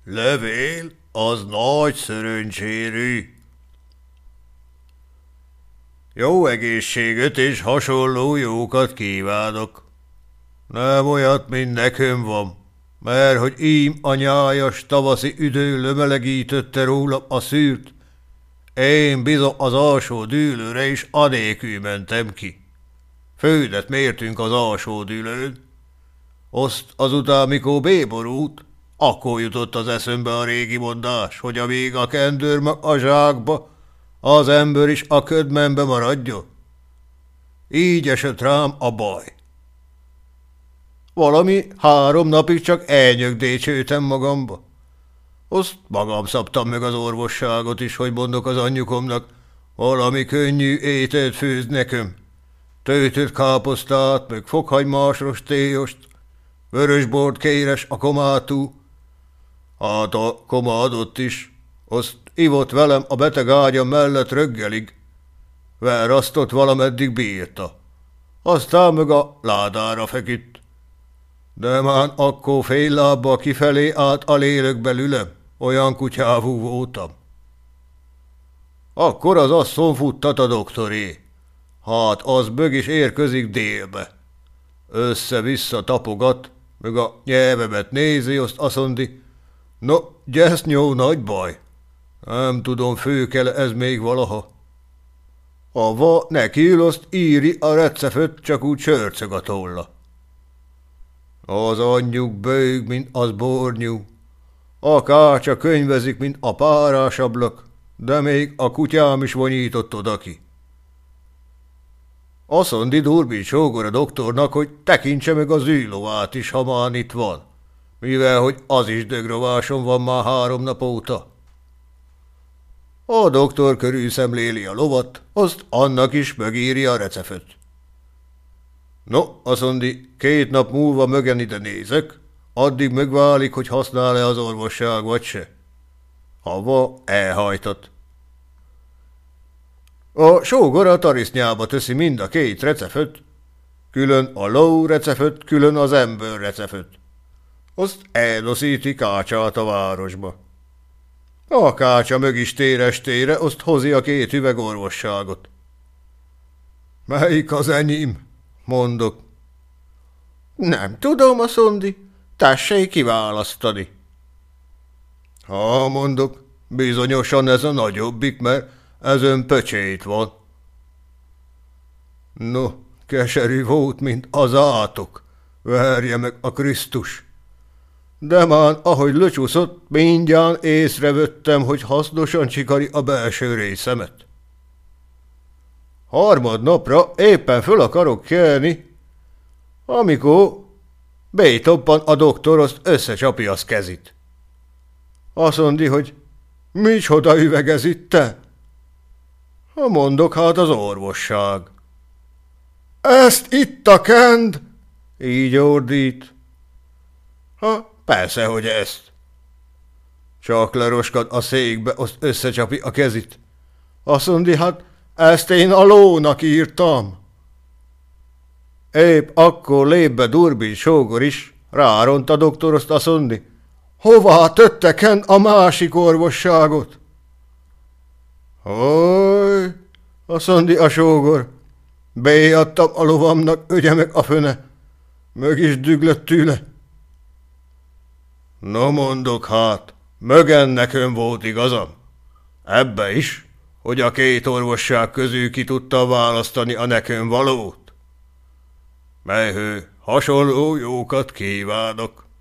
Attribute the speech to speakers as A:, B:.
A: Levél az nagy szerencsérű. Jó egészséget és hasonló jókat kívánok. Nem olyat, mint nekem van, mert hogy ím a nyájas tavaszi üdő lömelegítötte rólam a szűrt, én bizony az alsó dűlőre is anélkül mentem ki. Földet mértünk az alsó dűlőn. Azt azután, mikor béborult, akkor jutott az eszembe a régi mondás, hogy amíg a kendőr meg a zsákba, az ember is a ködmenbe maradjon. Így esett rám a baj. Valami 3 napig csak elnyögdécsöltem magamba. Azt magam szabtam meg az orvosságot is, hogy mondok az anyjukomnak, valami könnyű ételt főz nekem. Töltött káposztát, meg fokhagymás rostéjost, vörösbort kéres a komátú. Hát a koma adott is, azt ivott velem a beteg ágyam mellett reggelig. Verasztott valameddig bírta. Aztán meg a ládára feküdt. De már akkor fél lábbal kifelé át a lélekbe lülem, olyan kutyávú voltam. Akkor az asszony futtat a doktoré. Hát az bög is érkezik délbe. Össze-vissza tapogat, meg a nyelvemet nézi, azt mondi, no, gyesznyó nagy baj. Nem tudom, fő kell ez még valaha. Ava neki ül, azt íri a receptet, csak úgy sörcög a tolla. Az anyjuk bőg, mint az bornyú. A kácsa könyvezik, mint a párás ablak, de még a kutyám is vonyított odaki. Azt mondi Durbin sógor a doktornak, hogy tekintse meg az űrlovát is, ha már itt van, mivel hogy az is dögrováson van már 3 nap óta. A doktor körül szemléli a lovat, azt annak is megírja a receptet. No, azt mondi, 2 nap múlva mögen ide nézek, addig megválik, hogy használ-e az orvosság vagy se. Ava elhajtott. A sógor a tarisznyába teszi mind a 2 receptet, külön a ló receptet, külön az ember receptet. Azt elnoszíti kácsát a városba. A kácsa mög is tére, azt hozi a 2 üveg orvosságot. Melyik az enyém? Mondok. Nem tudom, azt mondi, tessék kiválasztani. Ha, mondok, bizonyosan ez a nagyobbik, mert ezen pöcsét van. No, keserű volt, mint az átok, verje meg a Krisztus. De már, ahogy lecsúszott, mindjárt észrevettem, hogy hasznosan csikari a belső részemet. Harmadnapra éppen föl akarok kelni, amikor bétoppan a doktor, azt összecsapja az kezit. Azt mondi, hogy micsoda üvegez itt te? Ha mondok, hát az orvosság. Ezt itt a kend? Így ordít. Ha, persze, hogy ezt. Csak leroskad a székbe, azt összecsapi a kezit. Azt mondi, hát ezt én a lónak írtam. Épp akkor lép be Durbin sógor is, ráront a doktor, azt mondi, hová tötteken a másik orvosságot? Hoj, azt mondi a sógor, béadtam a lovamnak, ögye meg a föne, mög is düglött tőle. No, mondok, hát, mögen nekem volt igazam. Ebbe is, hogy a 2 orvosság közül ki tudta választani a nekem valót. Melyhő hasonló jókat kívánok.